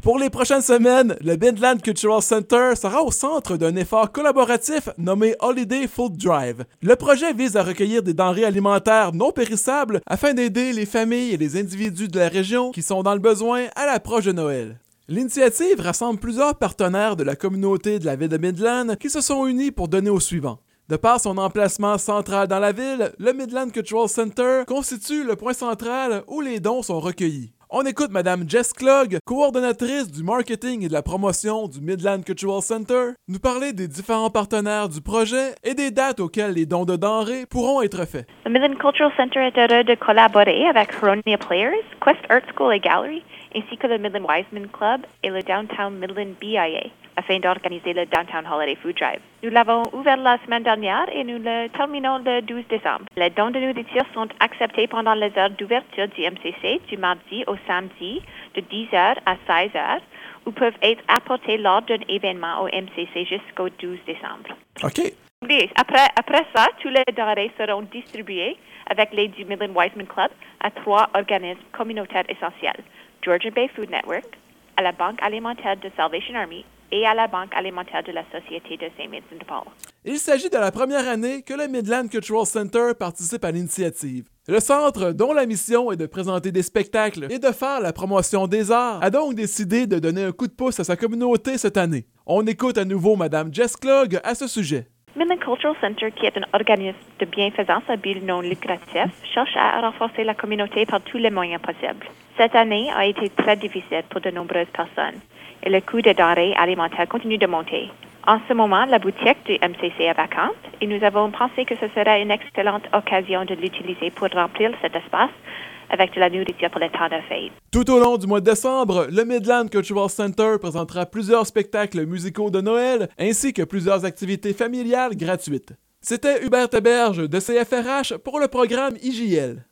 Pour les prochaines semaines, le Midland Cultural Center sera au centre d'un effort collaboratif nommé Holiday Food Drive. Le projet vise à recueillir des denrées alimentaires non périssables afin d'aider les familles et les individus de la région qui sont dans le besoin à l'approche de Noël. L'initiative rassemble plusieurs partenaires de la communauté de la ville de Midland qui se sont unis pour donner au suivant. De par son emplacement central dans la ville, le Midland Cultural Center constitue le point central où les dons sont recueillis. On écoute Mme Jess Klug, coordonnatrice du marketing et de la promotion du Midland Cultural Center, nous parler des différents partenaires du projet et des dates auxquelles les dons de denrées pourront être faits. Le Midland Cultural Center est heureux de collaborer avec Huronia Players, Quest Art School et Gallery, ainsi que le Midland Wiseman Club et le Downtown Midland BIA, afin d'organiser le Downtown Holiday Food Drive. Nous l'avons ouvert la semaine dernière et nous le terminons le 12 décembre. Les dons de nourriture sont acceptés pendant les heures d'ouverture du MCC du mardi au samedi de 10h à 16h ou peuvent être apportés lors d'un événement au MCC jusqu'au 12 décembre. OK. Oui, après ça, tous les denrées seront distribués avec l'aide du Midland Wiseman Club à 3 organismes communautaires essentiels, Georgian Bay Food Network, à la Banque alimentaire de Salvation Army et à la Banque alimentaire de la Société de Saint-Vincent de Paul. Il s'agit de la première année que le Midland Cultural Center participe à l'initiative. Le centre, dont la mission est de présenter des spectacles et de faire la promotion des arts, a donc décidé de donner un coup de pouce à sa communauté cette année. On écoute à nouveau Mme Jess Klug à ce sujet. Midland Cultural Center, qui est un organisme de bienfaisance à but non lucratif, cherche à renforcer la communauté par tous les moyens possibles. Cette année a été très difficile pour de nombreuses personnes et le coût des denrées alimentaires continue de monter. En ce moment, la boutique du MCC est vacante et nous avons pensé que ce serait une excellente occasion de l'utiliser pour remplir cet espace avec de la nourriture pour les temps de fête. Tout au long du mois de décembre, le Midland Cultural Center présentera plusieurs spectacles musicaux de Noël ainsi que plusieurs activités familiales gratuites. C'était Hubert Héberge de CFRH pour le programme IJL.